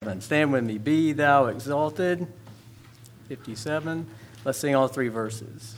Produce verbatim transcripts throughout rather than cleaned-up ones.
fifty-seven. Stand with me. Be thou exalted. fifty-seven. Let's sing all three verses.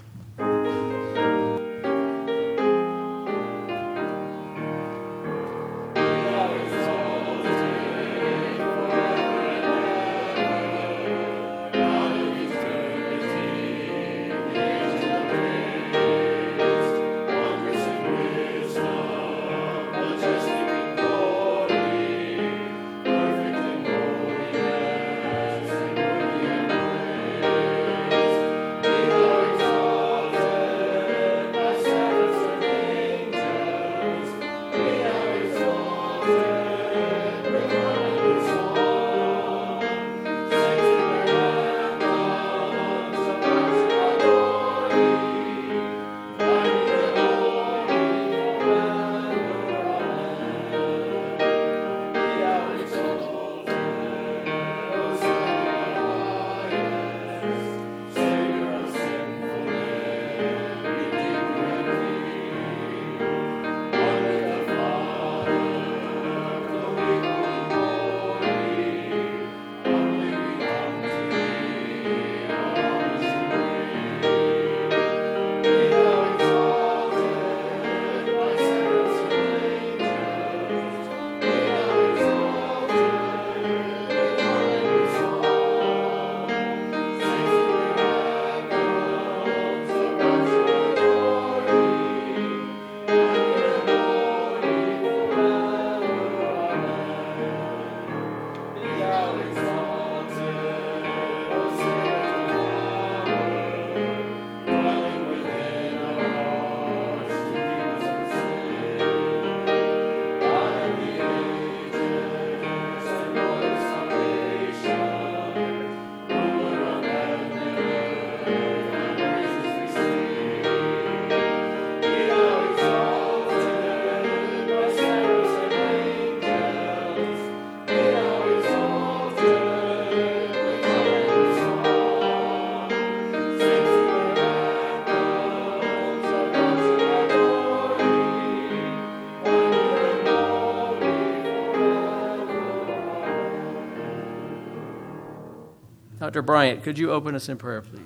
Doctor Bryant, could you open us in prayer, please?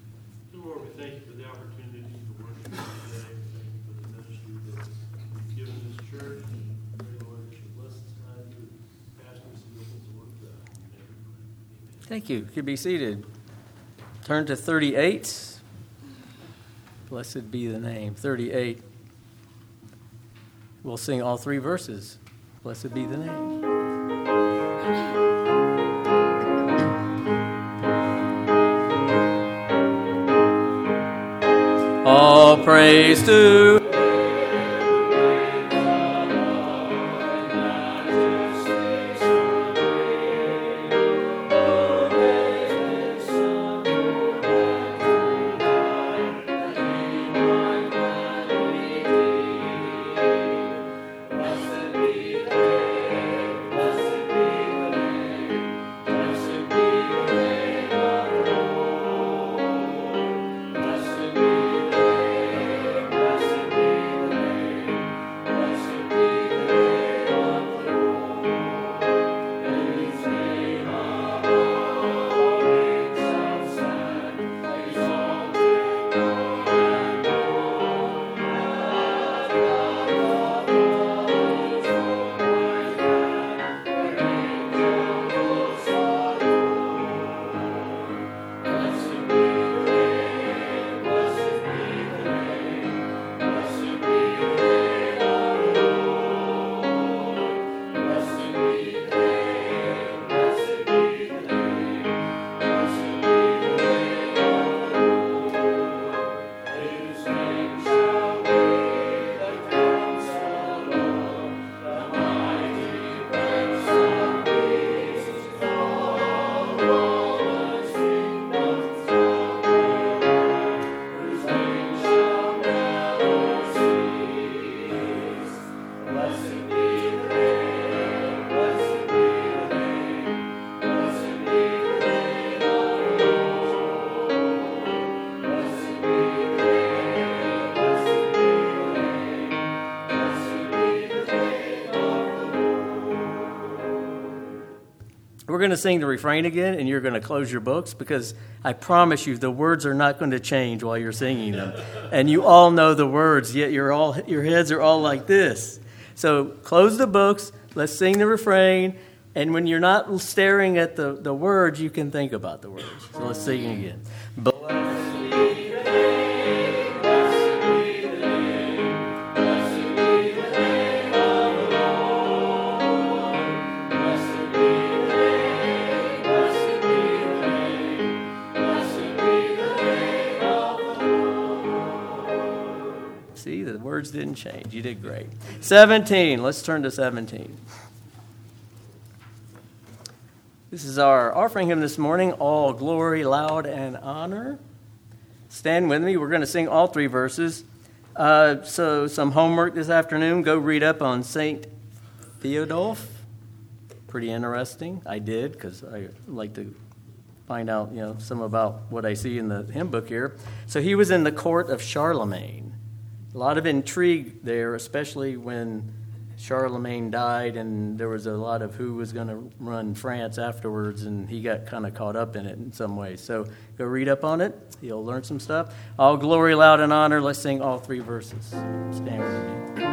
Lord, we thank you for the opportunity to worship you today. Thank you for the ministry that you've given this church. And pray, Lord, that you bless this time through pastors who opens the word of God. Amen. Thank you. You can be seated. Turn to thirty-eight. Blessed be the name. thirty-eight. We'll sing all three verses. Blessed be the name. All praise to Blessed be we're going to sing the refrain again, and you're going to close your books, because I promise you the words are not going to change while you're singing them. And you all know the words, yet you're all, your heads are all like this. So close the books, let's sing the refrain, and when you're not staring at the, the words, you can think about the words. So let's sing it again. See, the words didn't change. You did great. seventeen. Let's turn to seventeen. This is our offering hymn this morning, All Glory, Loud, and Honor. Stand with me. We're going to sing all three verses. Uh, so some homework this afternoon. Go read up on Saint Theodulf. Pretty interesting. I did, because I like to find out, you know, some about what I see in the hymn book here. So he was in the court of Charlemagne. A lot of intrigue there, especially when Charlemagne died, and there was a lot of who was going to run France afterwards, and he got kind of caught up in it in some ways. So go read up on it. You'll learn some stuff. All glory, loud, and honor. Let's sing all three verses. Stand with me.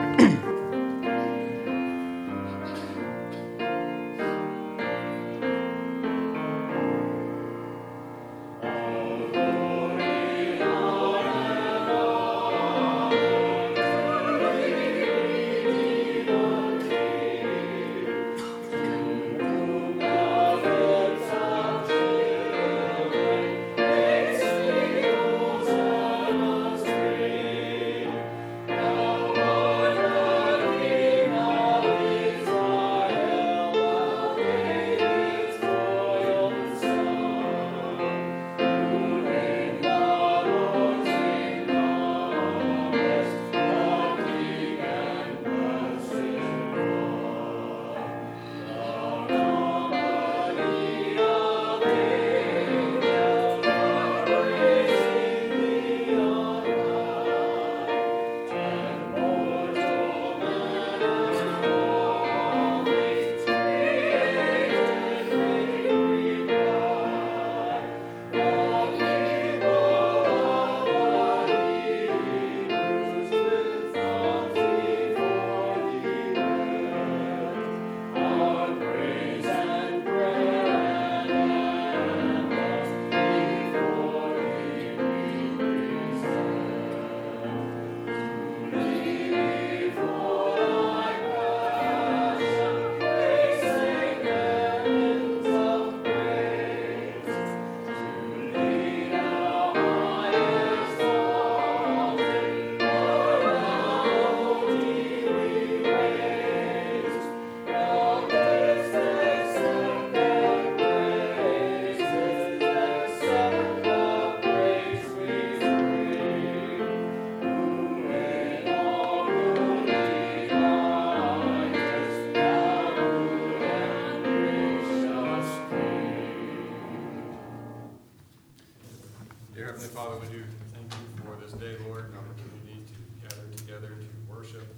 Father, we do thank you for this day, Lord, an opportunity to gather together to worship.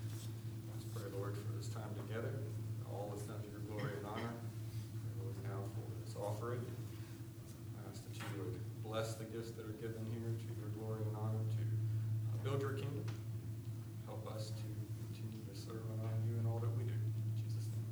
Let's pray, Lord, for this time together. All is done to your glory and honor. Pray, Lord, now for this offering. I ask that you would bless the gifts that are given here to your glory and honor to uh, build your kingdom. Help us to continue to serve and honor you in all that we do. In Jesus' name.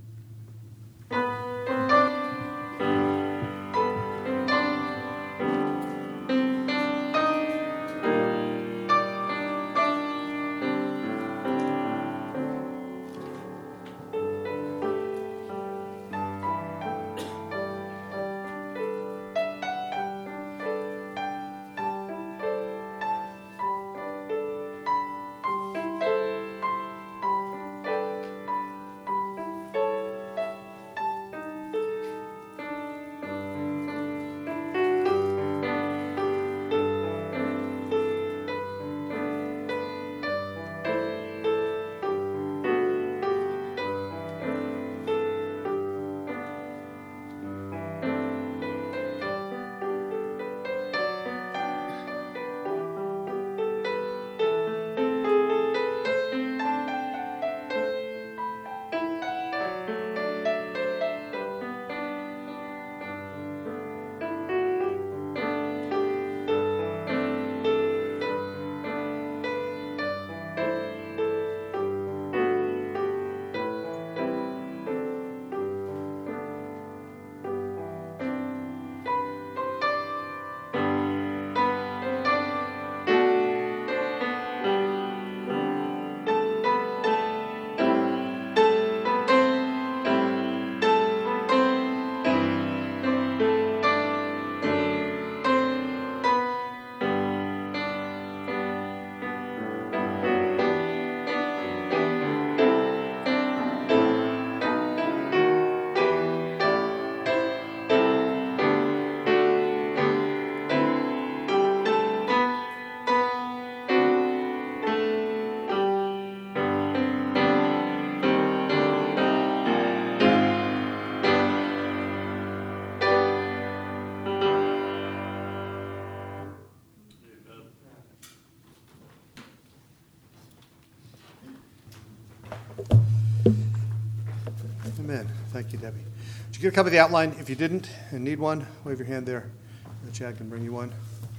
Thank you, Debbie. Did you get a copy of the outline? If you didn't and need one, wave your hand there. Chad can bring you one.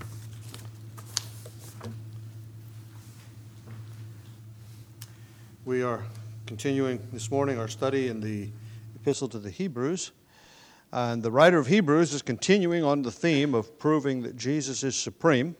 We are continuing this morning our study in the Epistle to the Hebrews. And the writer of Hebrews is continuing on the theme of proving that Jesus is supreme.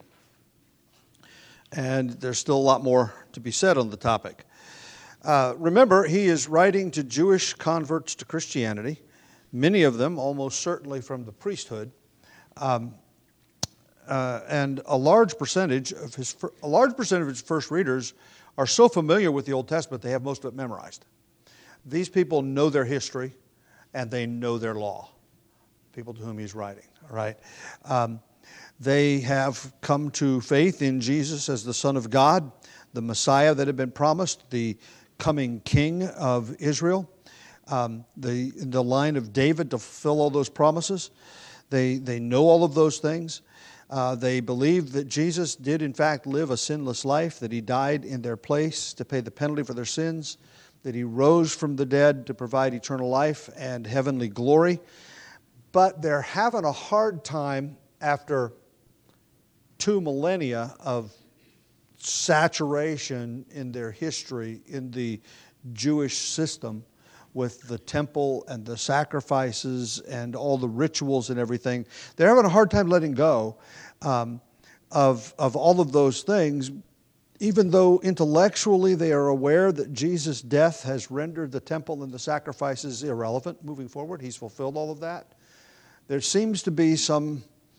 And there's still a lot more to be said on the topic. Uh, remember, he is writing to Jewish converts to Christianity, many of them almost certainly from the priesthood. Um, uh, and a large percentage of his a large percentage of his first readers are so familiar with the Old Testament they have most of it memorized. These people know their history and they know their law. People to whom he's writing, all right? Um, they have come to faith in Jesus as the Son of God, the Messiah that had been promised, the coming King of Israel, um, the the line of David to fulfill all those promises. They they know all of those things. Uh, they believe that Jesus did in fact live a sinless life, that he died in their place to pay the penalty for their sins, that he rose from the dead to provide eternal life and heavenly glory. But they're having a hard time after two millennia of saturation in their history in the Jewish system with the temple and the sacrifices and all the rituals and everything. They're having a hard time letting go um, of, of all of those things, even though intellectually they are aware that Jesus' death has rendered the temple and the sacrifices irrelevant moving forward. He's fulfilled all of that. There seems to be some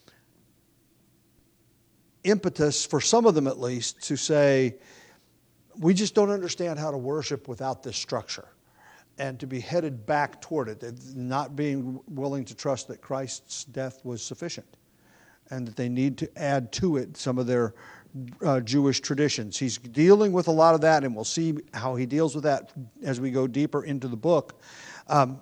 impetus, for some of them at least, to say, we just don't understand how to worship without this structure, and to be headed back toward it, not being willing to trust that Christ's death was sufficient, and that they need to add to it some of their uh, Jewish traditions. He's dealing with a lot of that, and we'll see how he deals with that as we go deeper into the book. Um,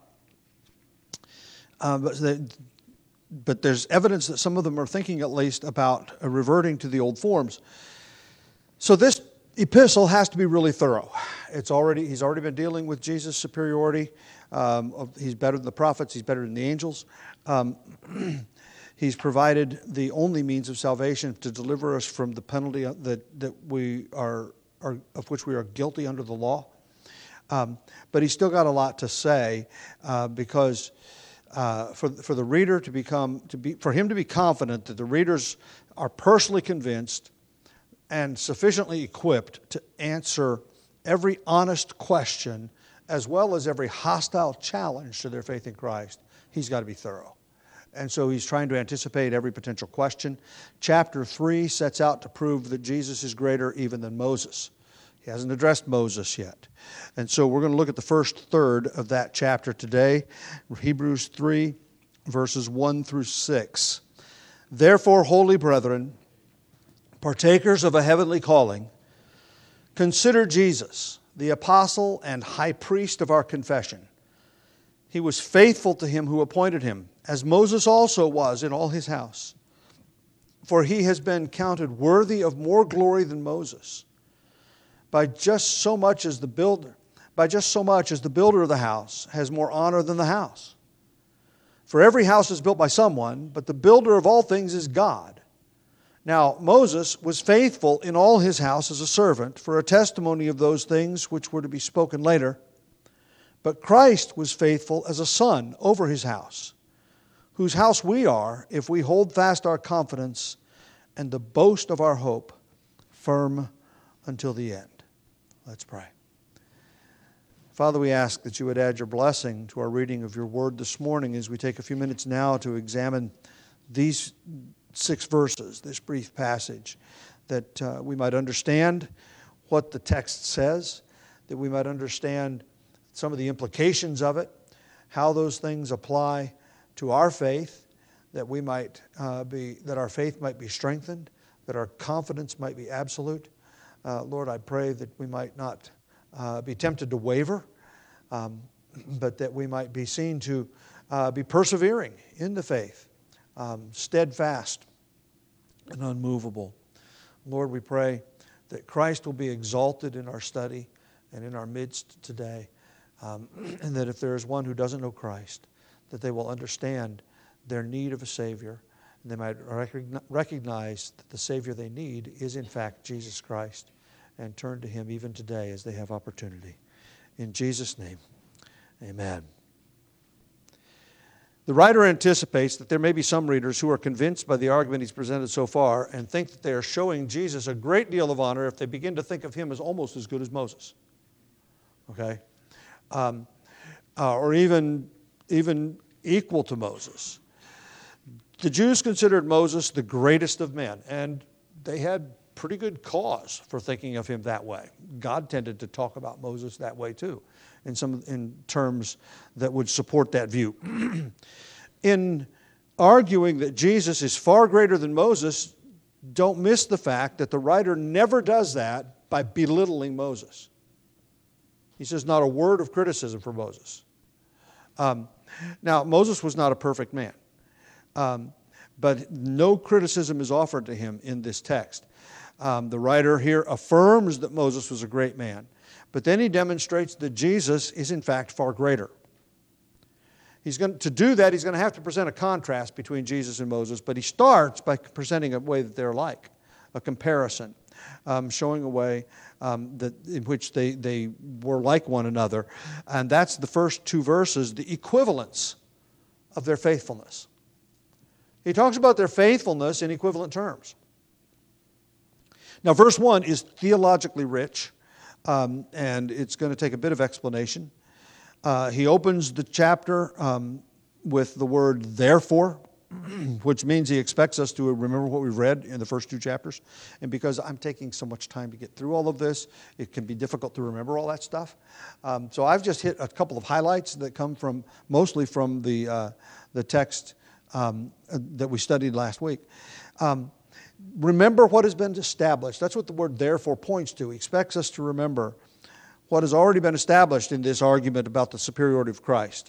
uh, but the, But there's evidence that some of them are thinking at least about uh, reverting to the old forms. So this epistle has to be really thorough. It's already He's already been dealing with Jesus' superiority. Um, of, he's better than the prophets. He's better than the angels. Um, he's provided the only means of salvation to deliver us from the penalty that, that we are, are of which we are guilty under the law. Um, but he's still got a lot to say uh, because... Uh, for for the reader to become to be for him to be confident that the readers are personally convinced and sufficiently equipped to answer every honest question as well as every hostile challenge to their faith in Christ, he's got to be thorough. And so he's trying to anticipate every potential question. Chapter three sets out to prove that Jesus is greater even than Moses. He hasn't addressed Moses yet. And so we're going to look at the first third of that chapter today, Hebrews three, verses one through six. Therefore, holy brethren, partakers of a heavenly calling, consider Jesus, the apostle and high priest of our confession. He was faithful to him who appointed him, as Moses also was in all his house. For he has been counted worthy of more glory than Moses, by just so much as the builder, by just so much as the builder of the house has more honor than the house. For every house is built by someone, but the builder of all things is God. Now Moses was faithful in all his house as a servant for a testimony of those things which were to be spoken later. But Christ was faithful as a son over his house, whose house we are if we hold fast our confidence and the boast of our hope firm until the end. Let's pray. Father, we ask that you would add your blessing to our reading of your word this morning as we take a few minutes now to examine these six verses, this brief passage, that uh, we might understand what the text says, that we might understand some of the implications of it, how those things apply to our faith, that we might uh, be, that our faith might be strengthened, that our confidence might be absolute. Uh, Lord, I pray that we might not uh, be tempted to waver, um, but that we might be seen to uh, be persevering in the faith, um, steadfast and unmovable. Lord, we pray that Christ will be exalted in our study and in our midst today. um, and that if there is one who doesn't know Christ, that they will understand their need of a Savior, and they might recogni- recognize that the Savior they need is in fact Jesus Christ, and turn to Him even today as they have opportunity. In Jesus' name, amen. The writer anticipates that there may be some readers who are convinced by the argument he's presented so far and think that they are showing Jesus a great deal of honor if they begin to think of Him as almost as good as Moses. Okay? Um, uh, or even, even equal to Moses. The Jews considered Moses the greatest of men, and they had pretty good cause for thinking of him that way. God tended to talk about Moses that way too, in some in terms that would support that view. In arguing that Jesus is far greater than Moses, don't miss the fact that the writer never does that by belittling Moses. He says not a word of criticism for Moses. Um, now, Moses was not a perfect man, um, but no criticism is offered to him in this text. Um, the writer here affirms that Moses was a great man, but then he demonstrates that Jesus is in fact far greater. He's going to, to do that, he's going to have to present a contrast between Jesus and Moses, but he starts by presenting a way that they're alike, a comparison, um, showing a way um, that in which they, they were like one another. And that's the first two verses, the equivalence of their faithfulness. He talks about their faithfulness in equivalent terms. Now, verse one is theologically rich, um, and it's going to take a bit of explanation. Uh, he opens the chapter um, with the word therefore, which means he expects us to remember what we've read in the first two chapters. And because I'm taking so much time to get through all of this, it can be difficult to remember all that stuff. Um, so I've just hit a couple of highlights that come from, mostly from the, uh, the text um, that we studied last week. Um, Remember what has been established. That's what the word therefore points to. He expects us to remember what has already been established in this argument about the superiority of Christ.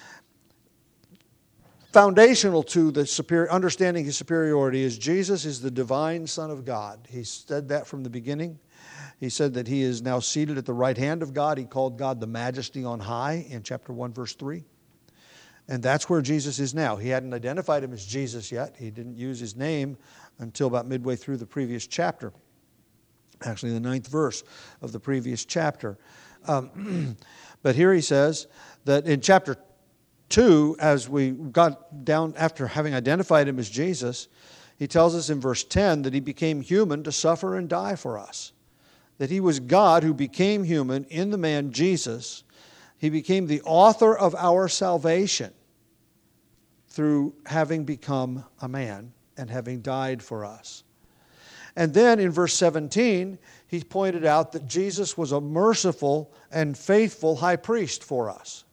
Foundational to the superior, understanding His superiority is Jesus is the divine Son of God. He said that from the beginning. He said that He is now seated at the right hand of God. He called God the majesty on high in chapter one, verse three. And that's where Jesus is now. He hadn't identified Him as Jesus yet. He didn't use His name until about midway through the previous chapter. Actually, the ninth verse of the previous chapter. Um, but here he says that in chapter two, as we got down after having identified Him as Jesus, he tells us in verse ten that He became human to suffer and die for us. That He was God who became human in the man Jesus. He became the author of our salvation through having become a man and having died for us. And then in verse seventeen, he pointed out that Jesus was a merciful and faithful high priest for us.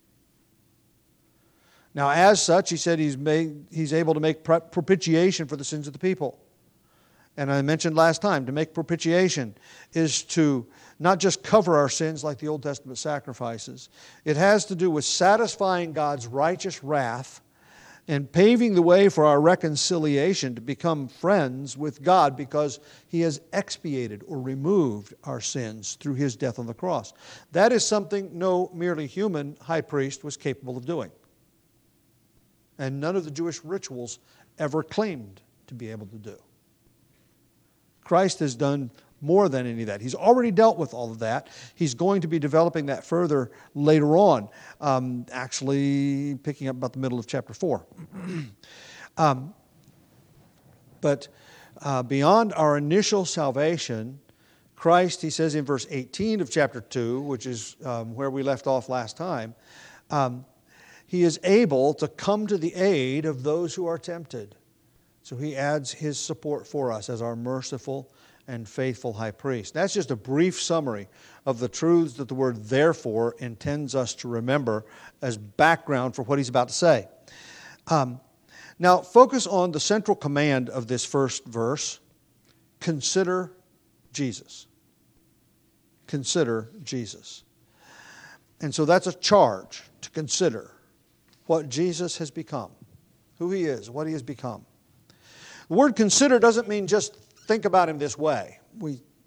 Now, as such, he said he's, made, he's able to make propitiation for the sins of the people. And I mentioned last time, to make propitiation is to not just cover our sins like the Old Testament sacrifices. It has to do with satisfying God's righteous wrath and paving the way for our reconciliation to become friends with God because He has expiated or removed our sins through His death on the cross. That is something no merely human high priest was capable of doing. And none of the Jewish rituals ever claimed to be able to do. Christ has done more than any of that. He's already dealt with all of that. He's going to be developing that further later on, um, actually picking up about the middle of chapter four. um, but uh, beyond our initial salvation, Christ, he says in verse eighteen of chapter two, which is um, where we left off last time, um, He is able to come to the aid of those who are tempted. So He adds His support for us as our merciful and faithful high priest. That's just a brief summary of the truths that the word therefore intends us to remember as background for what he's about to say. Um, now, focus on the central command of this first verse. Consider Jesus. Consider Jesus. And so that's a charge to consider what Jesus has become, who He is, what He has become. The word consider doesn't mean just think about Him this way. We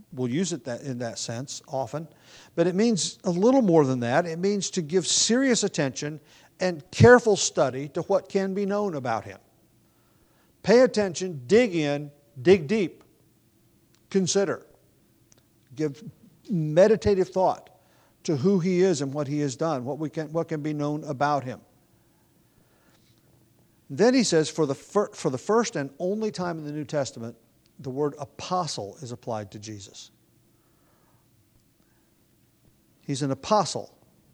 we'll use it that, in that sense often. But it means a little more than that. It means to give serious attention and careful study to what can be known about him. Pay attention, dig in, dig deep, consider. Give meditative thought to who he is and what he has done, what we can, what can be known about him. Then he says, for the, fir- for the first and only time in the New Testament, the word apostle is applied to Jesus. He's an apostle,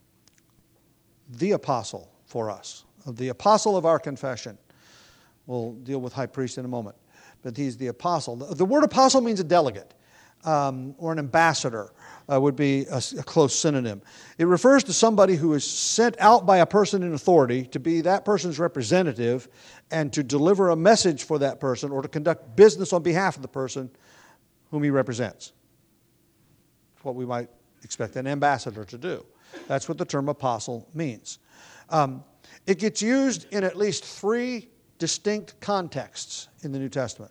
the apostle for us, the apostle of our confession. We'll deal with high priest in a moment, but he's the apostle. The word apostle means a delegate um, or an ambassador uh, would be a, a close synonym. It refers to somebody who is sent out by a person in authority to be that person's representative and to deliver a message for that person or to conduct business on behalf of the person whom he represents. It's what we might expect an ambassador to do. That's what the term apostle means. Um, it gets used in at least three distinct contexts in the New Testament.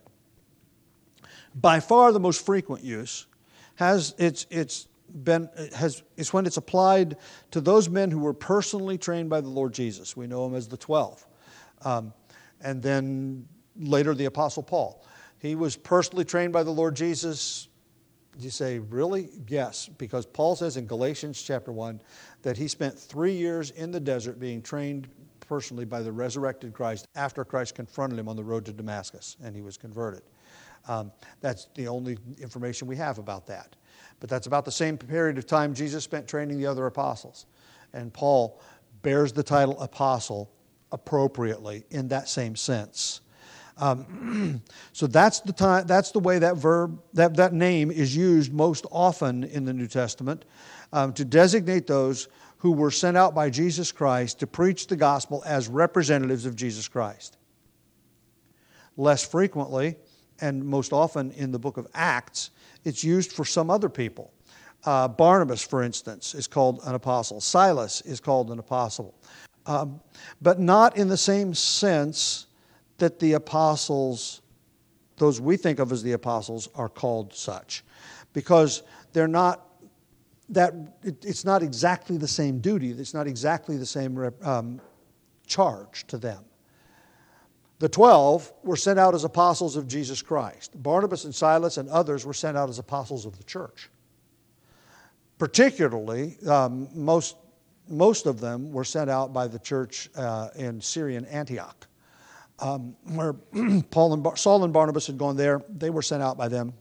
By far the most frequent use has it's it's been has is when it's applied to those men who were personally trained by the Lord Jesus. We know him as the twelve, um, and then later the Apostle Paul. He was personally trained by the Lord Jesus. You say, really? Yes, because Paul says in Galatians chapter one that he spent three years in the desert being trained personally by the resurrected Christ after Christ confronted him on the road to Damascus and he was converted. Um, that's the only information we have about that. But that's about the same period of time Jesus spent training the other apostles. And Paul bears the title apostle appropriately in that same sense. Um, so that's the time. That's the way that verb, that, that name is used most often in the New Testament um, to designate those who were sent out by Jesus Christ to preach the gospel as representatives of Jesus Christ. Less frequently, and most often in the book of Acts, it's used for some other people. Uh, Barnabas, for instance, is called an apostle. Silas is called an apostle. Um, but not in the same sense that the apostles, those we think of as the apostles, are called such. Because they're not, that it, it's not exactly the same duty. It's not exactly the same um, charge to them. The twelve were sent out as apostles of Jesus Christ. Barnabas and Silas and others were sent out as apostles of the church. Particularly, um, most, most of them were sent out by the church uh, in Syrian Antioch, um, where Paul and Bar- Saul and Barnabas had gone there. They were sent out by them.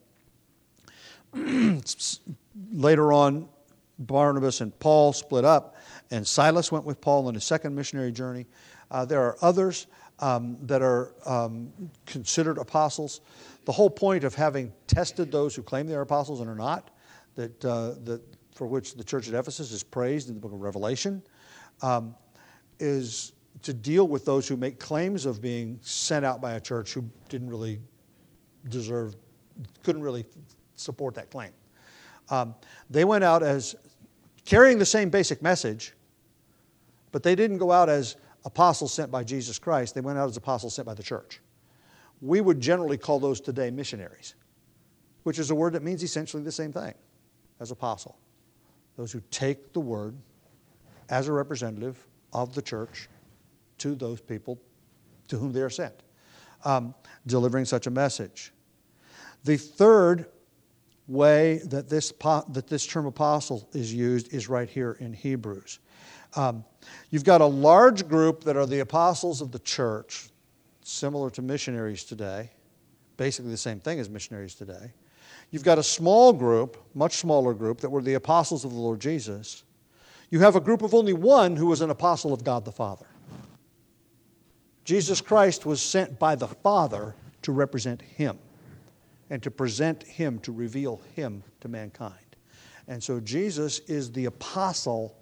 Later on, Barnabas and Paul split up, and Silas went with Paul on his second missionary journey. Uh, there are others Um, that are um, considered apostles. The whole point of having tested those who claim they're apostles and are not, that, uh, that for which the church at Ephesus is praised in the book of Revelation, um, is to deal with those who make claims of being sent out by a church who didn't really deserve, couldn't really support that claim. Um, they went out as carrying the same basic message, but they didn't go out as apostles sent by Jesus Christ. They went out as apostles sent by the church. We would generally call those today missionaries, which is a word that means essentially the same thing as apostle. Those who take the word as a representative of the church to those people to whom they are sent, um, delivering such a message. The third way that this, that this term apostle is used is right here in Hebrews. Um, you've got a large group that are the apostles of the church, similar to missionaries today, basically the same thing as missionaries today. You've got a small group, much smaller group, that were the apostles of the Lord Jesus. You have a group of only one who was an apostle of God the Father. Jesus Christ was sent by the Father to represent Him and to present Him, to reveal Him to mankind. And so Jesus is the apostle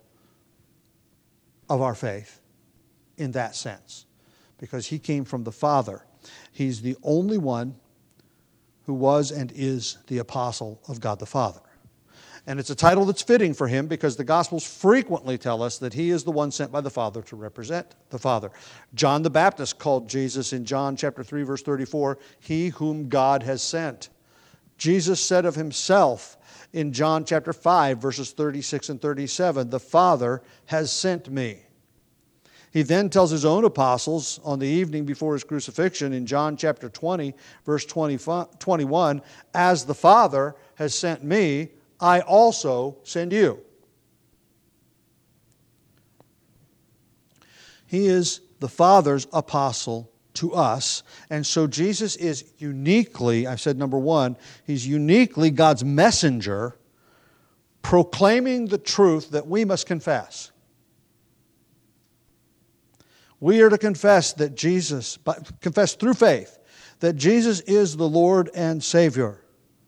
of our faith in that sense, because He came from the Father. He's the only one who was and is the apostle of God the Father. And it's a title that's fitting for Him because the Gospels frequently tell us that He is the one sent by the Father to represent the Father. John the Baptist called Jesus in John chapter three, verse thirty-four, He whom God has sent. Jesus said of himself in John chapter five, verses thirty-six and thirty-seven, "The Father has sent me." He then tells his own apostles on the evening before his crucifixion in John chapter twenty, verse twenty-one, "As the Father has sent me, I also send you." He is the Father's apostle to us. And so Jesus is uniquely, I've said number one, he's uniquely God's messenger proclaiming the truth that we must confess. We are to confess that Jesus, confess through faith, that Jesus is the Lord and Savior.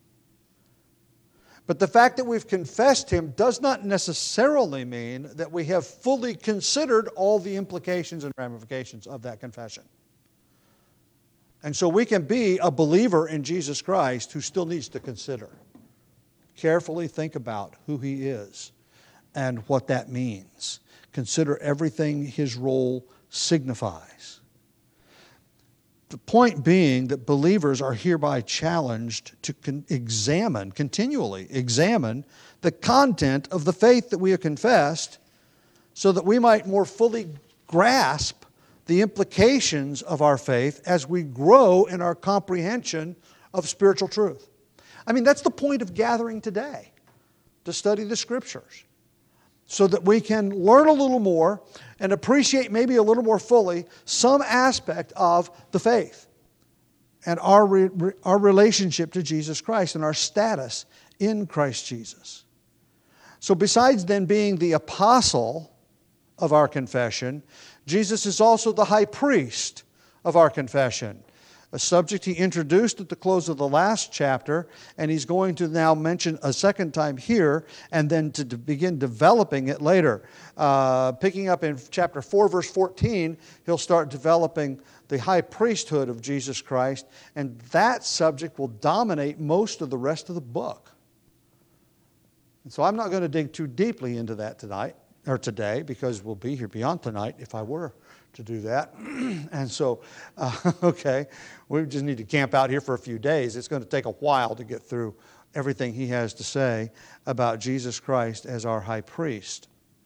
But the fact that we've confessed Him does not necessarily mean that we have fully considered all the implications and ramifications of that confession. And so we can be a believer in Jesus Christ who still needs to consider, carefully think about who He is and what that means. Consider everything His role signifies. The point being that believers are hereby challenged to con- examine, continually examine the content of the faith that we have confessed so that we might more fully grasp the implications of our faith as we grow in our comprehension of spiritual truth. I mean, that's the point of gathering today, to study the Scriptures, so that we can learn a little more and appreciate maybe a little more fully some aspect of the faith and our, re- our relationship to Jesus Christ and our status in Christ Jesus. So besides then being the apostle of our confession, Jesus is also the high priest of our confession, a subject he introduced at the close of the last chapter, and he's going to now mention a second time here, and then to begin developing it later. Uh, picking up in chapter four, verse fourteen, he'll start developing the high priesthood of Jesus Christ, and that subject will dominate most of the rest of the book. And so I'm not going to dig too deeply into that tonight, or today, because we'll be here beyond tonight if I were to do that. And so, uh, okay, we just need to camp out here for a few days. It's going to take a while to get through everything he has to say about Jesus Christ as our high priest.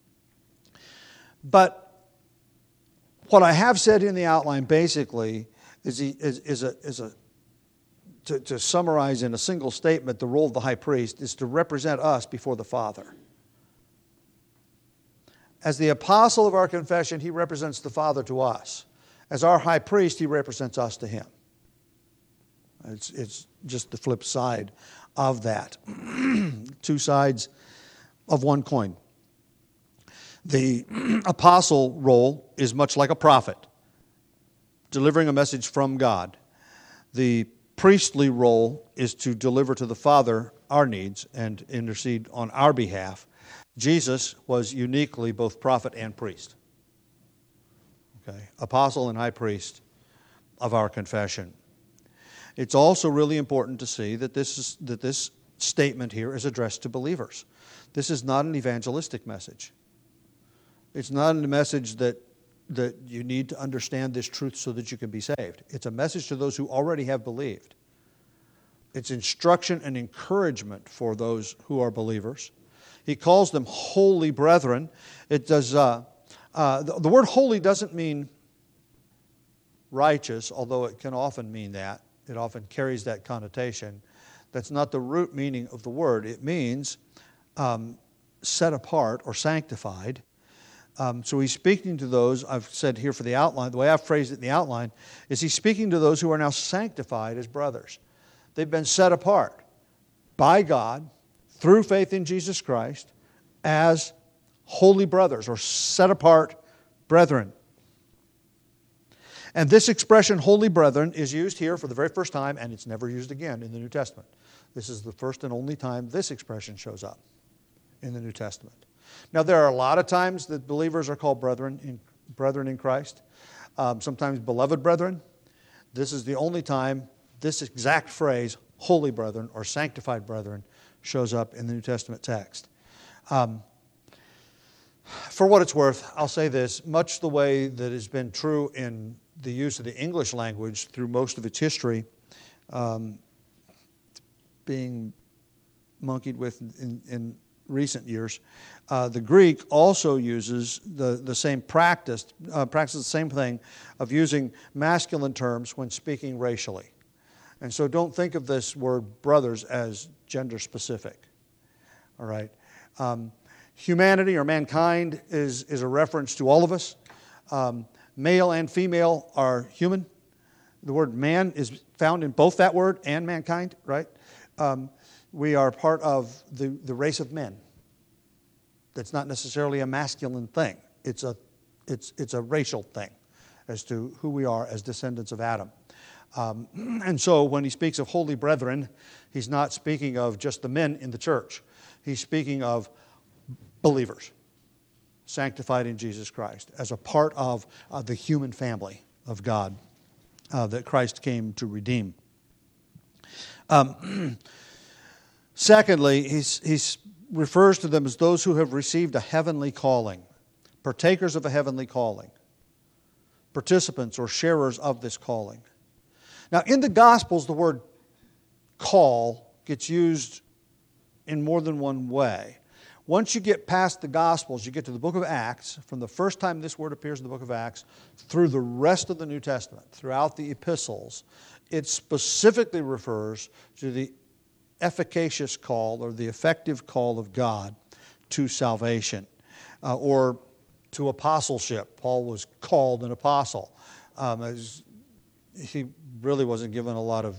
But what I have said in the outline basically is, he, is, is a, is a to, to summarize in a single statement, the role of the high priest is to represent us before the Father. As the apostle of our confession, he represents the Father to us. As our high priest, he represents us to him. It's, it's just the flip side of that. Two sides of one coin. The apostle role is much like a prophet, delivering a message from God. The priestly role is to deliver to the Father our needs and intercede on our behalf. Jesus was uniquely both prophet and priest. Okay, apostle and high priest of our confession. It's also really important to see that this is, that this statement here is addressed to believers. This is not an evangelistic message. It's not a message that that you need to understand this truth so that you can be saved. It's a message to those who already have believed. It's instruction and encouragement for those who are believers. He calls them holy brethren. It does. Uh, uh, the, the word holy doesn't mean righteous, although it can often mean that. It often carries that connotation. That's not the root meaning of the word. It means um, set apart or sanctified. Um, so he's speaking to those, I've said here for the outline, the way I've phrased it in the outline, is he's speaking to those who are now sanctified as brothers. They've been set apart by God through faith in Jesus Christ as holy brothers or set apart brethren. And this expression, holy brethren, is used here for the very first time, and it's never used again in the New Testament. This is the first and only time this expression shows up in the New Testament. Now, there are a lot of times that believers are called brethren in, brethren in Christ. Um, sometimes beloved brethren. This is the only time this exact phrase, holy brethren or sanctified brethren, shows up in the New Testament text. Um, for what it's worth, I'll say this. Much the way that has been true in the use of the English language through most of its history, um, being monkeyed with in, in recent years. Uh, the Greek also uses the, the same practice, uh, practices the same thing of using masculine terms when speaking racially. And so don't think of this word brothers as gender specific. All right. Um, humanity or mankind is, is a reference to all of us. Um, male and female are human. The word man is found in both that word and mankind, right? Um, we are part of the, the race of men. That's not necessarily a masculine thing. It's a, it's, it's a racial thing as to who we are as descendants of Adam. Um, and so when he speaks of holy brethren, he's not speaking of just the men in the church. He's speaking of believers, sanctified in Jesus Christ, as a part of uh, the human family of God uh, that Christ came to redeem. Um, secondly, he's, he's refers to them as those who have received a heavenly calling, partakers of a heavenly calling, participants or sharers of this calling. Now, in the Gospels, the word call gets used in more than one way. Once you get past the Gospels, you get to the book of Acts, from the first time this word appears in the book of Acts, through the rest of the New Testament, throughout the epistles, it specifically refers to the efficacious call or the effective call of God to salvation uh, or to apostleship. Paul was called an apostle. Um, as he really wasn't given a lot of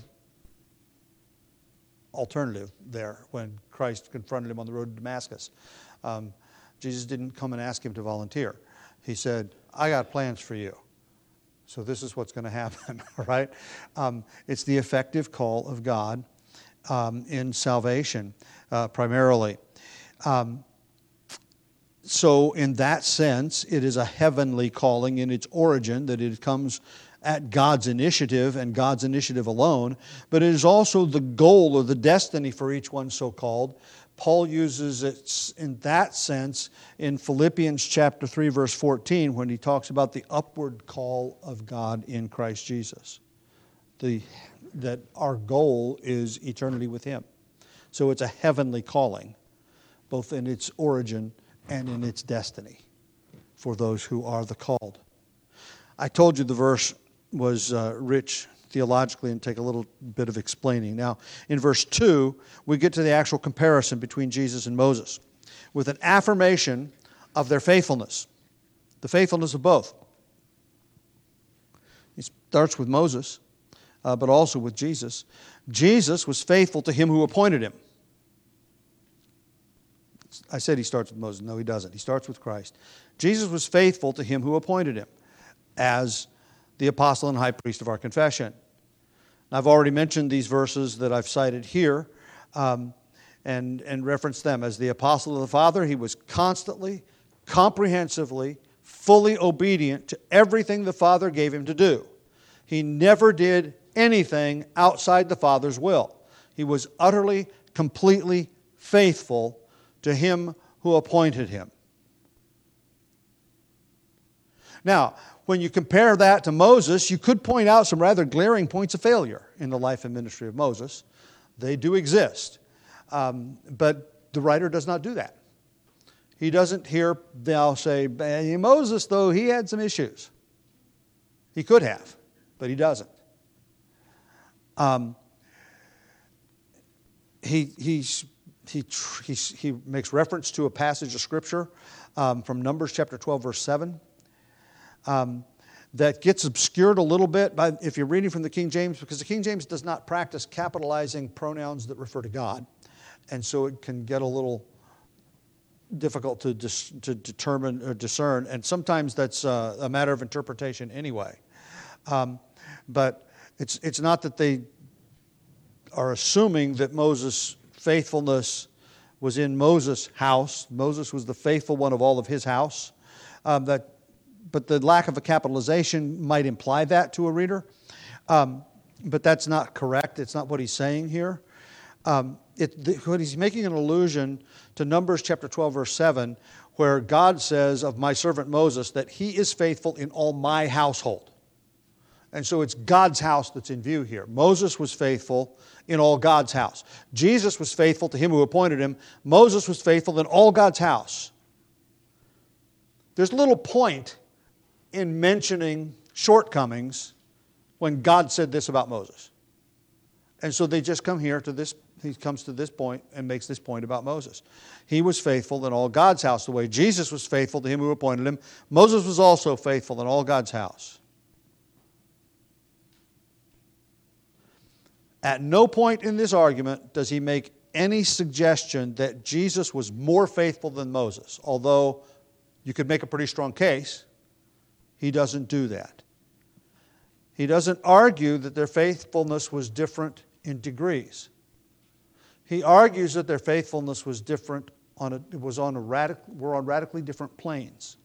alternative there when Christ confronted him on the road to Damascus. Um, Jesus didn't come and ask him to volunteer. He said, I got plans for you. So this is what's going to happen, all right? Um, it's the effective call of God um, in salvation, uh, primarily. Um, so in that sense, it is a heavenly calling in its origin, that it comes at God's initiative and God's initiative alone, but it is also the goal or the destiny for each one so called. Paul uses it in that sense in Philippians chapter three, verse fourteen, when he talks about the upward call of God in Christ Jesus. The, that our goal is eternity with Him. So it's a heavenly calling, both in its origin and in its destiny for those who are the called. I told you the verse was uh, rich theologically and take a little bit of explaining. Now, in verse two, we get to the actual comparison between Jesus and Moses with an affirmation of their faithfulness, the faithfulness of both. He starts with Moses, uh, but also with Jesus. Jesus was faithful to Him who appointed Him. I said he starts with Moses. No, he doesn't. He starts with Christ. Jesus was faithful to Him who appointed Him as the apostle and high priest of our confession. I've already mentioned these verses that I've cited here um, and, and referenced them. As the apostle of the Father, he was constantly, comprehensively, fully obedient to everything the Father gave him to do. He never did anything outside the Father's will. He was utterly, completely faithful to Him who appointed him. Now, when you compare that to Moses, you could point out some rather glaring points of failure in the life and ministry of Moses. They do exist. Um, but the writer does not do that. He doesn't here now say, Moses, though, he had some issues. He could have, but he doesn't. Um, he, he's, he, he, he makes reference to a passage of Scripture um, from Numbers chapter twelve, verse seven. Um, that gets obscured a little bit by, if you're reading from the King James, because the King James does not practice capitalizing pronouns that refer to God. And so it can get a little difficult to, dis, to determine or discern. And sometimes that's uh, a matter of interpretation anyway. Um, but it's, it's not that they are assuming that Moses' faithfulness was in Moses' house. Moses was the faithful one of all of his house. Um, that But the lack of a capitalization might imply that to a reader. Um, but that's not correct. It's not what he's saying here. Um, it, the, what he's making an allusion to Numbers chapter twelve, verse seven, where God says of my servant Moses that he is faithful in all my household. And so it's God's house that's in view here. Moses was faithful in all God's house. Jesus was faithful to him who appointed him. Moses was faithful in all God's house. There's little point in mentioning shortcomings when God said this about Moses. And so they just come here to this, he comes to this point and makes this point about Moses. He was faithful in all God's house the way Jesus was faithful to him who appointed him. Moses was also faithful in all God's house. At no point in this argument does he make any suggestion that Jesus was more faithful than Moses, although you could make a pretty strong case. He doesn't do that. He doesn't argue that their faithfulness was different in degrees. He argues that their faithfulness was different on a, it was on a radic, were on radically different planes.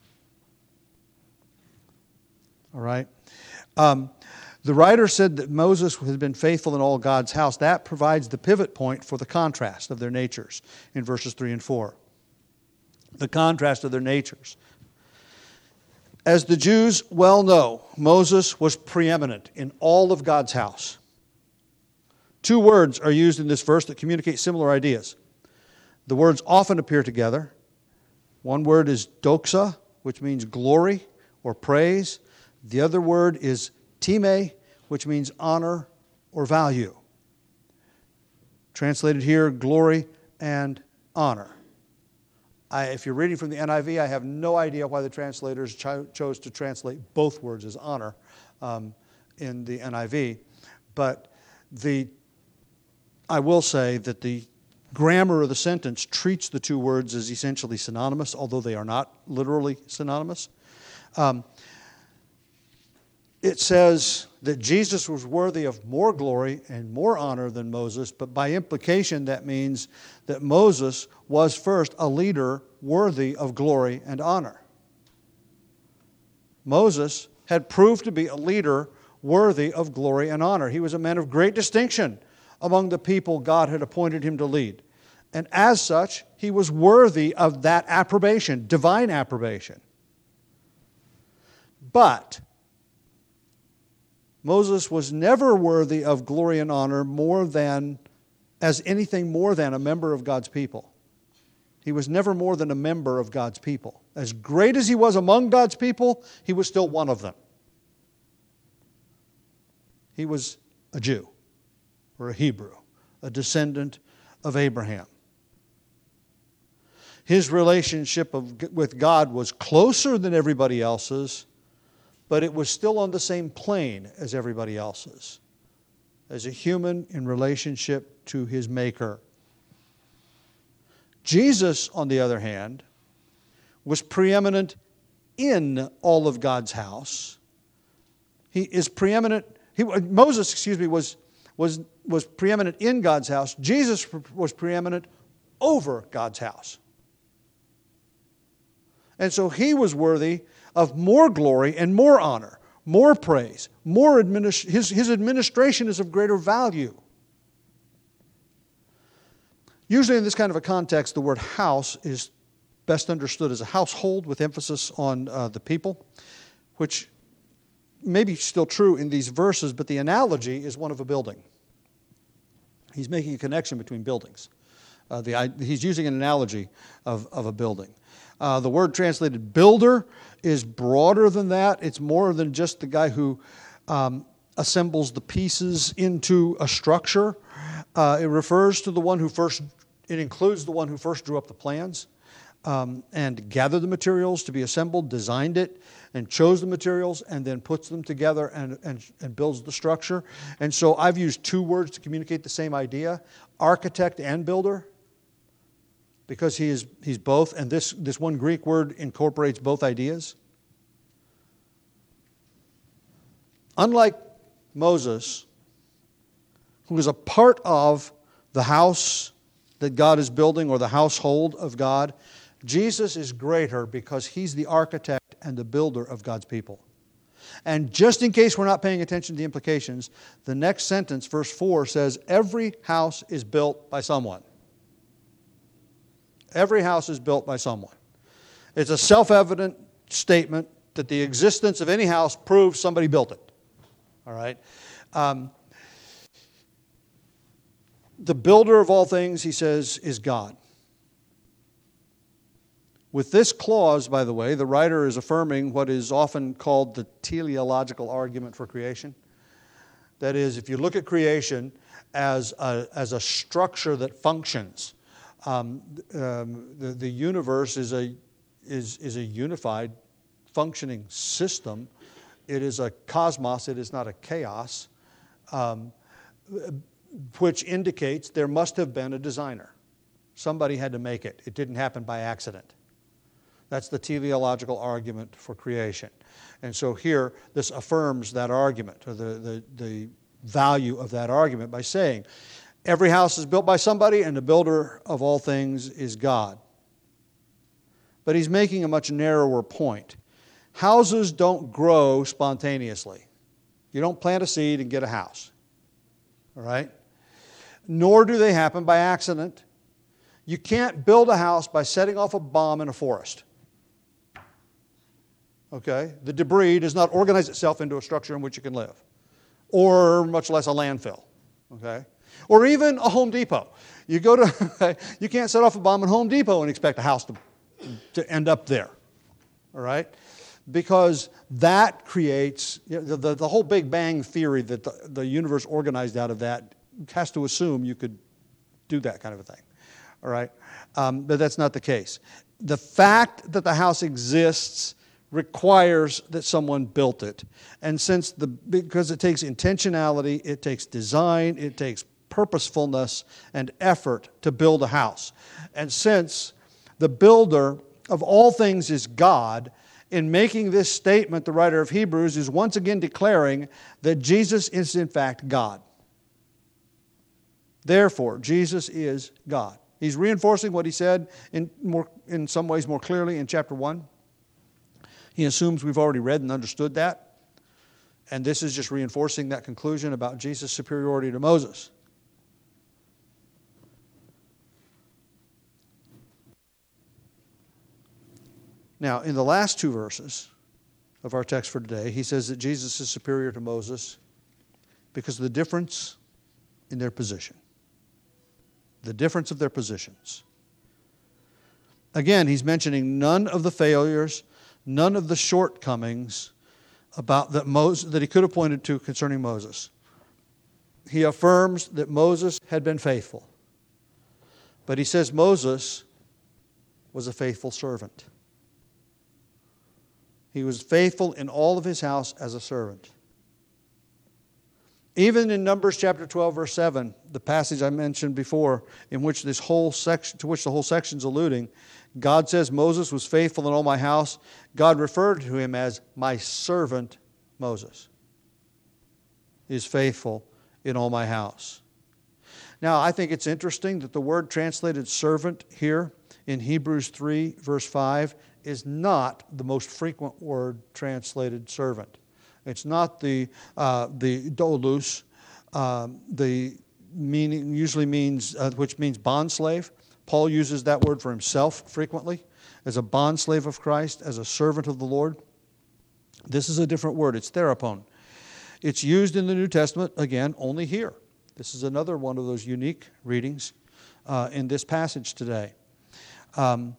All right. Um, the writer said that Moses had been faithful in all God's house. That provides the pivot point for the contrast of their natures in verses three and four. The contrast of their natures. As the Jews well know, Moses was preeminent in all of God's house. Two words are used in this verse that communicate similar ideas. The words often appear together. One word is doxa, which means glory or praise. The other word is time, which means honor or value. Translated here, glory and honor. I, if you're reading from the N I V, I have no idea why the translators cho- chose to translate both words as honor um, in the N I V. But the, I will say that the grammar of the sentence treats the two words as essentially synonymous, although they are not literally synonymous. Um, it says that Jesus was worthy of more glory and more honor than Moses, but by implication that means that Moses was first a leader worthy of glory and honor. Moses had proved to be a leader worthy of glory and honor. He was a man of great distinction among the people God had appointed him to lead. And as such, he was worthy of that approbation, divine approbation. But Moses was never worthy of glory and honor more than, as anything more than a member of God's people. He was never more than a member of God's people. As great as he was among God's people, he was still one of them. He was a Jew, or a Hebrew, a descendant of Abraham. His relationship of, with God was closer than everybody else's, but it was still on the same plane as everybody else's, as a human in relationship to his Maker. Jesus, on the other hand, was preeminent in all of God's house. He is preeminent. He, Moses, excuse me, was, was, was preeminent in God's house. Jesus was preeminent over God's house. And so he was worthy of more glory and more honor, more praise, more administ- his, his administration is of greater value. Usually in this kind of a context, the word house is best understood as a household with emphasis on uh, the people, which may be still true in these verses, but the analogy is one of a building. He's making a connection between buildings. Uh, the, he's using an analogy of, of a building. Uh, the word translated builder is broader than that. It's more than just the guy who um, assembles the pieces into a structure. Uh, it refers to the one who first, it includes the one who first drew up the plans um, and gathered the materials to be assembled, designed it, and chose the materials, and then puts them together and, and, and builds the structure. And so I've used two words to communicate the same idea, architect and builder, because he is he's both, and this, this one Greek word incorporates both ideas. Unlike Moses, who is a part of the house that God is building or the household of God, Jesus is greater because he's the architect and the builder of God's people. And just in case we're not paying attention to the implications, the next sentence, verse four, says, every house is built by someone. Every house is built by someone. It's a self-evident statement that the existence of any house proves somebody built it. All right? Um, the builder of all things, he says, is God. With this clause, by the way, the writer is affirming what is often called the teleological argument for creation. That is, if you look at creation as a, as a structure that functions, um, um, the, the universe is a, is, is a unified functioning system. It is a cosmos, it is not a chaos, um, which indicates there must have been a designer. Somebody had to make it. It didn't happen by accident. That's the teleological argument for creation. And so here, this affirms that argument, or the, the, the value of that argument, by saying, every house is built by somebody, and the builder of all things is God. But he's making a much narrower point. Houses don't grow spontaneously. You don't plant a seed and get a house. All right? Nor do they happen by accident. You can't build a house by setting off a bomb in a forest. Okay? The debris does not organize itself into a structure in which you can live, or much less a landfill. Okay? Or even a Home Depot. You go to, you can't set off a bomb in Home Depot and expect a house to, to end up there. All right? Because that creates, you know, the, the whole Big Bang theory that the, the universe organized out of that has to assume you could do that kind of a thing. All right? Um, but that's not the case. The fact that the house exists requires that someone built it. And since the, because it takes intentionality, it takes design, it takes purposefulness and effort to build a house. And since the builder of all things is God, in making this statement, the writer of Hebrews is once again declaring that Jesus is in fact God. Therefore, Jesus is God. He's reinforcing what he said in, more, in some ways more clearly in chapter one. He assumes we've already read and understood that. And this is just reinforcing that conclusion about Jesus' superiority to Moses. Now, in the last two verses of our text for today, he says that Jesus is superior to Moses because of the difference in their position. The difference of their positions. Again, he's mentioning none of the failures, none of the shortcomings about that Moses that he could have pointed to concerning Moses. He affirms that Moses had been faithful. But he says Moses was a faithful servant. He was faithful in all of his house as a servant. Even in Numbers chapter twelve, verse seven, the passage I mentioned before, in which this whole section, to which the whole section is alluding, God says Moses was faithful in all my house. God referred to him as my servant Moses. He is faithful in all my house. Now, I think it's interesting that the word translated servant here in Hebrews three, verse five, is not the most frequent word translated servant. It's not the uh, the doulos, uh, the meaning usually means uh, which means bondslave. Paul uses that word for himself frequently as a bondslave of Christ, as a servant of the Lord. This is a different word. It's therapon. It's used in the New Testament again only here. This is another one of those unique readings uh, in this passage today. Um,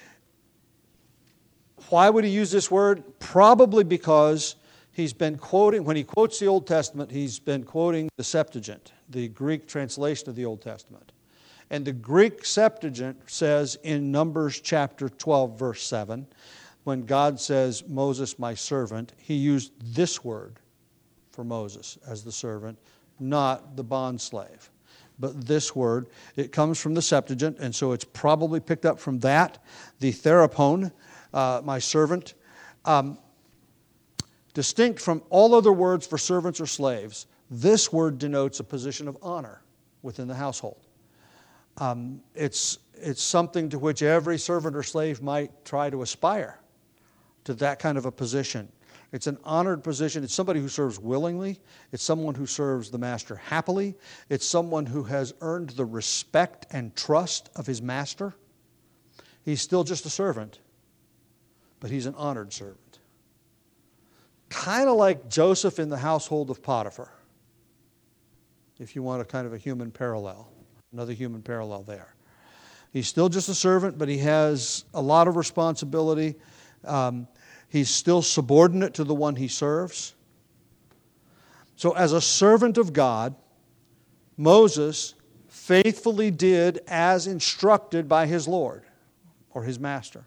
why would he use this word? Probably because he's been quoting, when he quotes the Old Testament, he's been quoting the Septuagint, the Greek translation of the Old Testament. And the Greek Septuagint says in Numbers chapter twelve, verse seven, when God says, Moses, my servant, he used this word for Moses as the servant, not the bondslave. But this word, it comes from the Septuagint, and so it's probably picked up from that, the therapon, uh, my servant. Um, distinct from all other words for servants or slaves, this word denotes a position of honor within the household. Um, it's, it's something to which every servant or slave might try to aspire, to that kind of a position. It's an honored position. It's somebody who serves willingly. It's someone who serves the master happily. It's someone who has earned the respect and trust of his master. He's still just a servant, but he's an honored servant. kind of like Joseph in the household of Potiphar, if you want a kind of a human parallel, another human parallel there. He's still just a servant, but he has a lot of responsibility. Um, he's still subordinate to the one he serves. So as a servant of God, Moses faithfully did as instructed by his Lord or his master.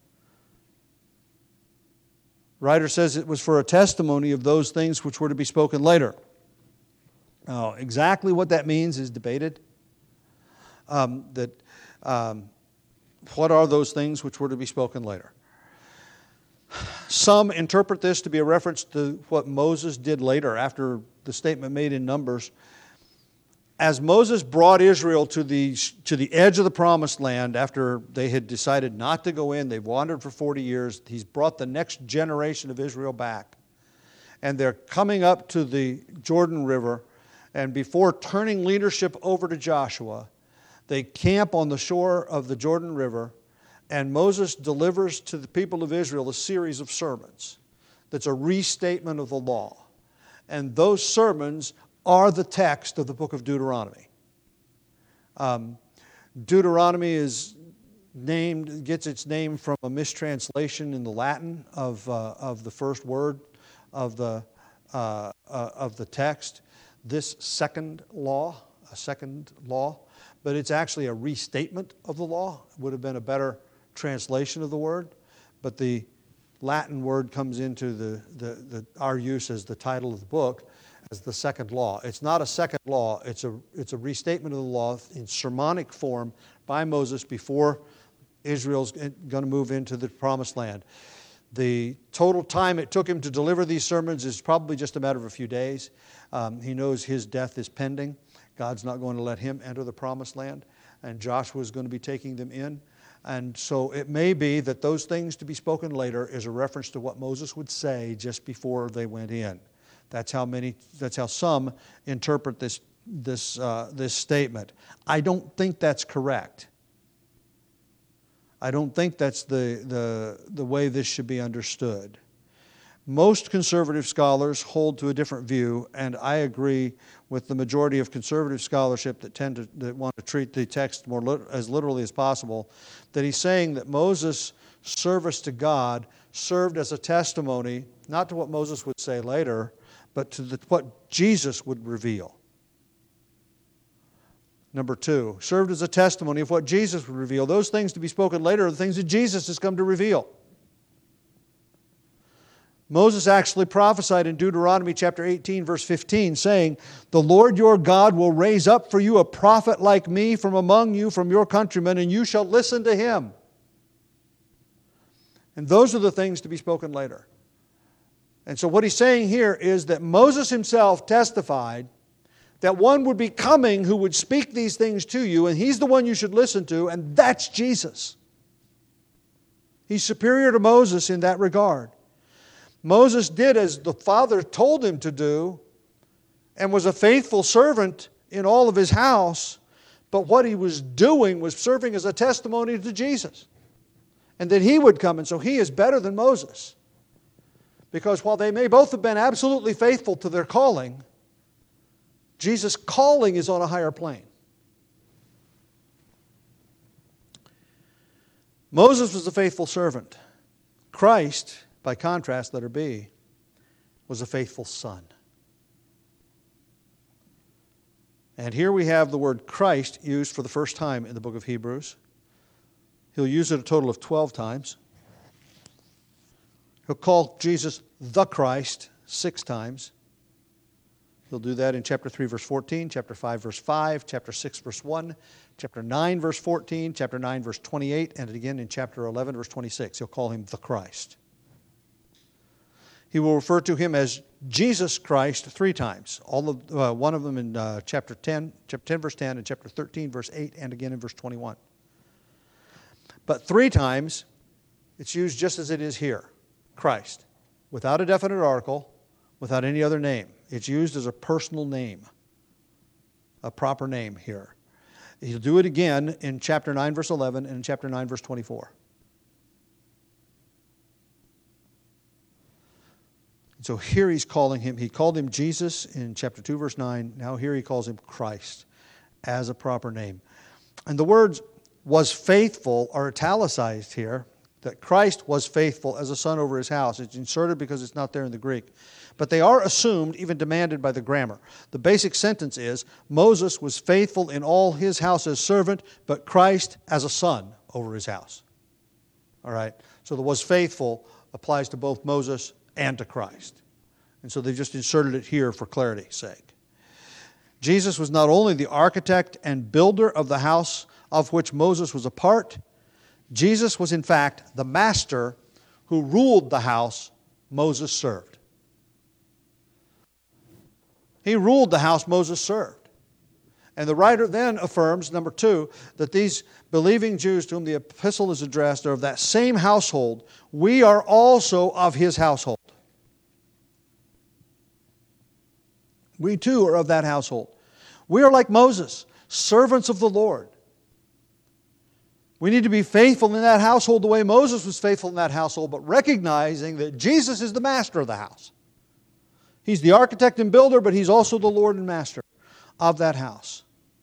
The writer says it was for a testimony of those things which were to be spoken later. Now, exactly what that means is debated. Um, that um, what are those things which were to be spoken later? Some interpret this to be a reference to what Moses did later after the statement made in Numbers. As Moses brought Israel to the, to the edge of the promised land after they had decided not to go in, they've wandered for forty years, he's brought the next generation of Israel back. And they're coming up to the Jordan River, and before turning leadership over to Joshua, they camp on the shore of the Jordan River, and Moses delivers to the people of Israel a series of sermons that's a restatement of the law. And those sermons are the text of the book of Deuteronomy. Um, Deuteronomy is named, gets its name from a mistranslation in the Latin of, uh, of the first word of the, uh, uh, of the text. This second law, a second law, but it's actually a restatement of the law. It would have been a better translation of the word, but the Latin word comes into the, the, the our use as the title of the book as the second law. It's not a second law, it's a, it's a restatement of the law in sermonic form by Moses before Israel's going to move into the promised land. The total time it took him to deliver these sermons is probably just a matter of a few days. Um, he knows his death is pending. God's not going to let him enter the promised land, and Joshua is going to be taking them in. And so it may be that those things to be spoken later is a reference to what Moses would say just before they went in. That's how many. That's how some interpret this this uh, this statement. I don't think that's correct. I don't think that's the the the way this should be understood. Most conservative scholars hold to a different view, and I agree with the majority of conservative scholarship that tend to that want to treat the text more lit, as literally as possible. That he's saying that Moses' service to God served as a testimony, not to what Moses would say later, but to the, what Jesus would reveal. Number two, served as a testimony of what Jesus would reveal. Those things to be spoken later are the things that Jesus has come to reveal. Moses actually prophesied in Deuteronomy chapter eighteen, verse fifteen, saying, "The Lord your God will raise up for you a prophet like me from among you, from your countrymen, and you shall listen to him." And those are the things to be spoken later. And so what he's saying here is that Moses himself testified that one would be coming who would speak these things to you, and he's the one you should listen to, and that's Jesus. He's superior to Moses in that regard. Moses did as the Father told him to do and was a faithful servant in all of his house, but what he was doing was serving as a testimony to Jesus and that he would come, and so he is better than Moses. Because while they may both have been absolutely faithful to their calling, Jesus' calling is on a higher plane. Moses was a faithful servant. Christ, by contrast, letter B, was a faithful son. And here we have the word Christ used for the first time in the book of Hebrews. He'll use it a total of twelve times. He'll call Jesus the Christ six times. He'll do that in chapter three, verse fourteen, chapter five, verse five, chapter six, verse one, chapter nine, verse fourteen, chapter nine, verse twenty-eight, and again in chapter eleven, verse twenty-six. He'll call him the Christ. He will refer to him as Jesus Christ three times. All of uh, one of them in uh, chapter ten, chapter ten, verse ten, and chapter thirteen, verse eight, and again in verse twenty-one. But three times, it's used just as it is here, Christ, without a definite article, without any other name. It's used as a personal name, a proper name here. He'll do it again in chapter nine, verse eleven, and in chapter nine, verse twenty-four. so here he's calling him, he called him Jesus in chapter two, verse nine. Now here he calls him Christ as a proper name. And the words was faithful are italicized here, that Christ was faithful as a son over his house. It's inserted because it's not there in the Greek. But they are assumed, even demanded by the grammar. The basic sentence is, Moses was faithful in all his house as servant, but Christ as a son over his house. All right? So the was faithful applies to both Moses and to Christ. And so they've just inserted it here for clarity's sake. Jesus was not only the architect and builder of the house of which Moses was a part, Jesus was in fact the master who ruled the house Moses served. He ruled the house Moses served. And the writer then affirms, number two, that these believing Jews to whom the epistle is addressed are of that same household. We are also of his household. We too are of that household. We are like Moses, servants of the Lord. We need to be faithful in that household the way Moses was faithful in that household, but recognizing that Jesus is the master of the house. He's the architect and builder, but he's also the Lord and master of that house.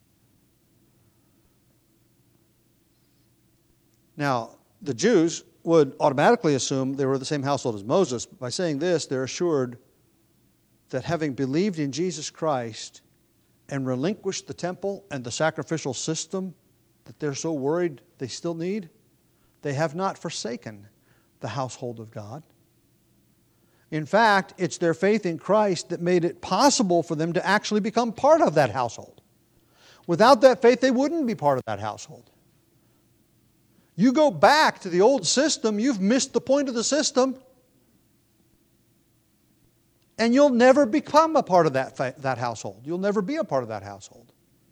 Now, the Jews would automatically assume they were the same household as Moses. By saying this, they're assured that having believed in Jesus Christ and relinquished the temple and the sacrificial system that they're so worried they still need, they have not forsaken the household of God. In fact, it's their faith in Christ that made it possible for them to actually become part of that household. Without that faith, they wouldn't be part of that household. You go back to the old system, you've missed the point of the system, and you'll never become a part of that, that household. You'll never be a part of that household.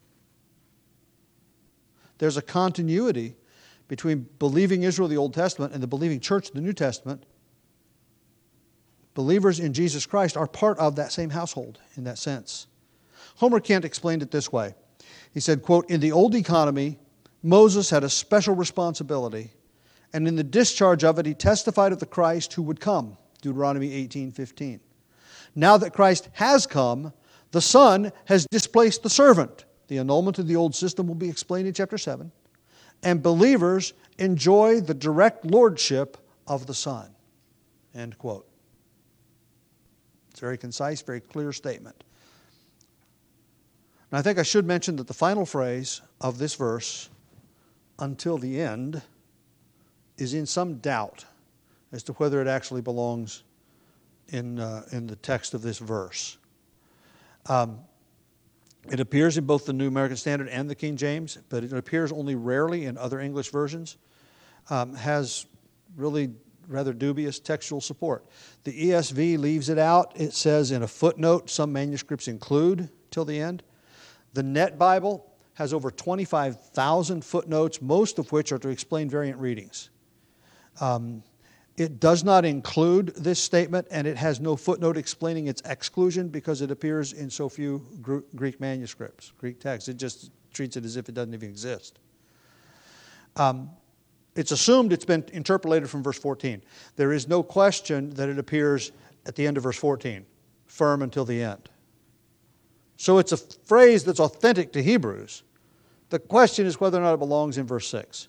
There's a continuity between believing Israel, the Old Testament, and the believing church, the New Testament. Believers in Jesus Christ are part of that same household in that sense. Homer Kent explained it this way. He said, quote, in the old economy, Moses had a special responsibility, and in the discharge of it, he testified of the Christ who would come, Deuteronomy eighteen fifteen. Now that Christ has come, the Son has displaced the servant. The annulment of the old system will be explained in chapter seven. And believers enjoy the direct lordship of the Son. End quote. It's a very concise, very clear statement. And I think I should mention that the final phrase of this verse, until the end, is in some doubt as to whether it actually belongs in, uh, in the text of this verse. Um, it appears in both the New American Standard and the King James, but it appears only rarely in other English versions. Um, has really rather dubious textual support. The E S V leaves it out. It says in a footnote, some manuscripts include till the end. The Net Bible has over twenty-five thousand footnotes, most of which are to explain variant readings. Um, it does not include this statement, and it has no footnote explaining its exclusion because it appears in so few Greek manuscripts, Greek texts. It just treats it as if it doesn't even exist. Um, it's assumed it's been interpolated from verse fourteen. There is no question that it appears at the end of verse fourteen, firm until the end. So it's a phrase that's authentic to Hebrews. The question is whether or not it belongs in verse six.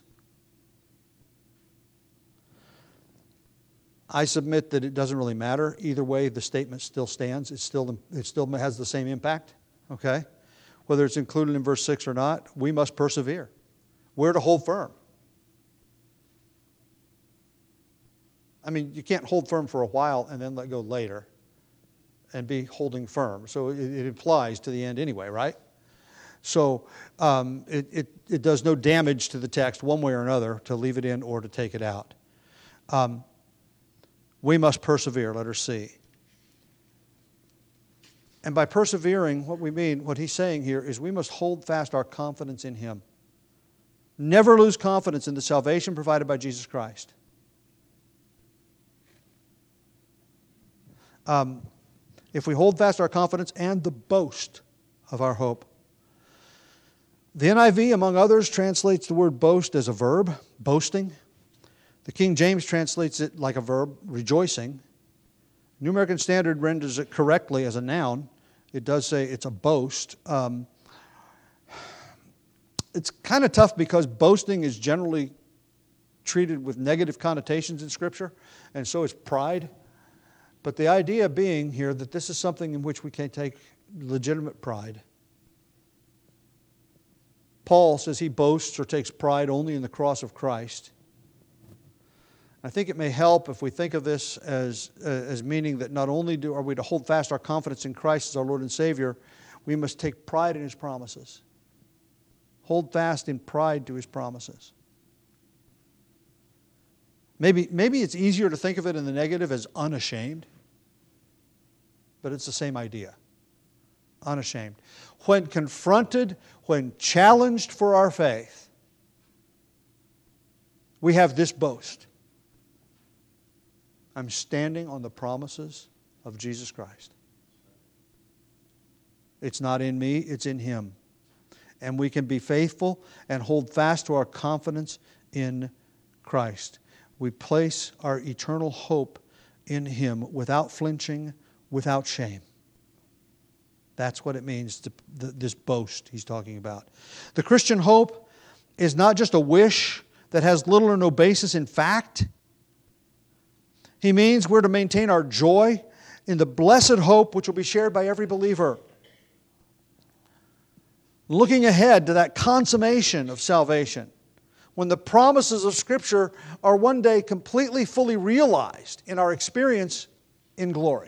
I submit that it doesn't really matter. Either way, the statement still stands. It still, it still has the same impact. Okay? Whether it's included in verse six or not, we must persevere. We're to hold firm. I mean, you can't hold firm for a while and then let go later and be holding firm. So it, it implies to the end anyway, right? So um, it, it, it does no damage to the text one way or another to leave it in or to take it out. Um, we must persevere, letter C. And by persevering, what we mean, what he's saying here is we must hold fast our confidence in him. Never lose confidence in the salvation provided by Jesus Christ. Um, if we hold fast our confidence and the boast of our hope. The N I V, among others, translates the word boast as a verb, boasting. The King James translates it like a verb, rejoicing. New American Standard renders it correctly as a noun. It does say it's a boast. Um, it's kind of tough because boasting is generally treated with negative connotations in Scripture, and so is pride. But the idea being here that this is something in which we can take legitimate pride. Paul says he boasts or takes pride only in the cross of Christ. I think it may help if we think of this as, uh, as meaning that not only do, are we to hold fast our confidence in Christ as our Lord and Savior, we must take pride in His promises. Hold fast in pride to His promises. Maybe, maybe it's easier to think of it in the negative as unashamed, but it's the same idea. Unashamed. When confronted, when challenged for our faith, we have this boast. I'm standing on the promises of Jesus Christ. It's not in me, it's in Him. And we can be faithful and hold fast to our confidence in Christ. We place our eternal hope in Him without flinching, without shame. That's what it means, to, this boast he's talking about. The Christian hope is not just a wish that has little or no basis in fact. He means we're to maintain our joy in the blessed hope which will be shared by every believer. Looking ahead to that consummation of salvation, when the promises of Scripture are one day completely, fully realized in our experience in glory.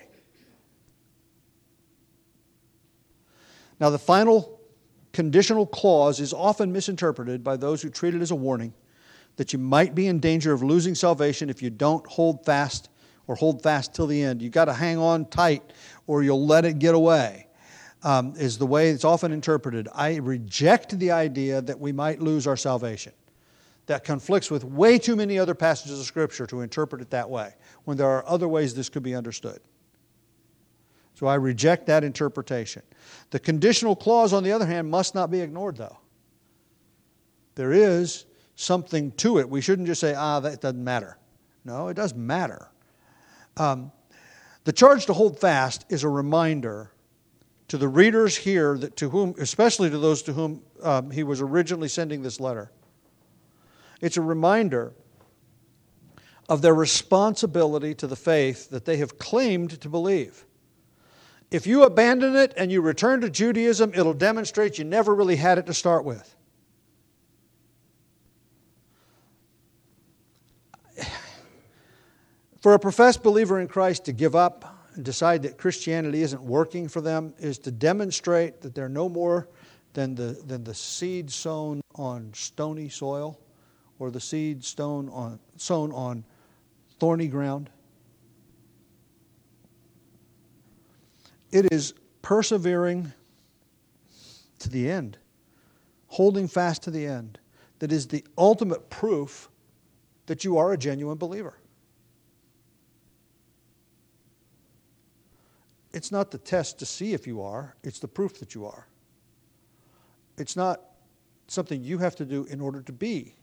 Now, the final conditional clause is often misinterpreted by those who treat it as a warning that you might be in danger of losing salvation if you don't hold fast or hold fast till the end. You've got to hang on tight or you'll let it get away, um, is the way it's often interpreted. I reject the idea that we might lose our salvation. That conflicts with way too many other passages of Scripture to interpret it that way, when there are other ways this could be understood. So I reject that interpretation. The conditional clause, on the other hand, must not be ignored, though. There is something to it. We shouldn't just say, ah, that doesn't matter. No, it does matter. Um, the charge to hold fast is a reminder to the readers here, that to whom, especially to those to whom um, he was originally sending this letter. It's a reminder of their responsibility to the faith that they have claimed to believe. If you abandon it and you return to Judaism, it'll demonstrate you never really had it to start with. For a professed believer in Christ to give up and decide that Christianity isn't working for them is to demonstrate that they're no more than the, than the seed sown on stony soil or the seed sown on, sown on thorny ground. It is persevering to the end, holding fast to the end, that is the ultimate proof that you are a genuine believer. It's not the test to see if you are, it's the proof that you are. It's not something you have to do in order to be.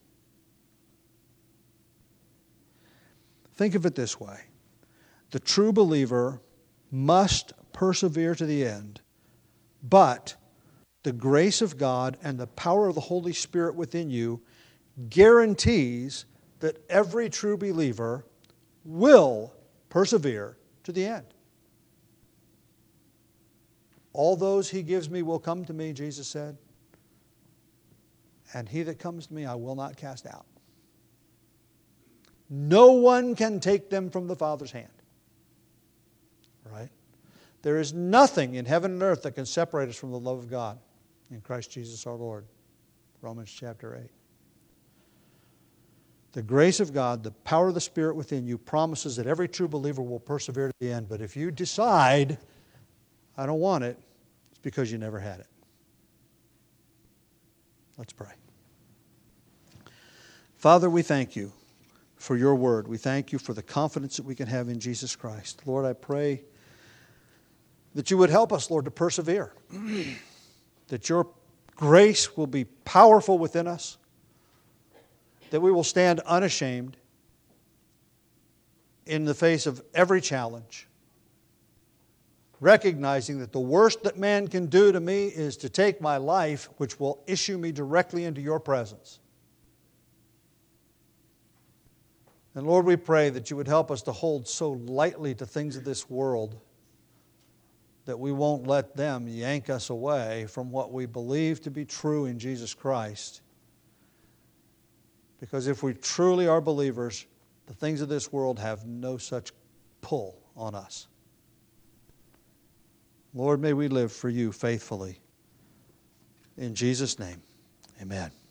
Think of it this way. The true believer must persevere to the end, but the grace of God and the power of the Holy Spirit within you guarantees that every true believer will persevere to the end. All those He gives me will come to me, Jesus said, and he that comes to me I will not cast out. No one can take them from the Father's hand. Right? There is nothing in heaven and earth that can separate us from the love of God in Christ Jesus our Lord. Romans chapter eight. The grace of God, the power of the Spirit within you promises that every true believer will persevere to the end. But if you decide, I don't want it, it's because you never had it. Let's pray. Father, we thank you for your word. We thank you for the confidence that we can have in Jesus Christ. Lord, I pray that you would help us, Lord, to persevere. That your grace will be powerful within us. That we will stand unashamed in the face of every challenge. recognizing that the worst that man can do to me is to take my life, which will issue me directly into your presence. And Lord, we pray that you would help us to hold so lightly to things of this world that we won't let them yank us away from what we believe to be true in Jesus Christ. Because if we truly are believers, the things of this world have no such pull on us. Lord, may we live for you faithfully. In Jesus' name, amen.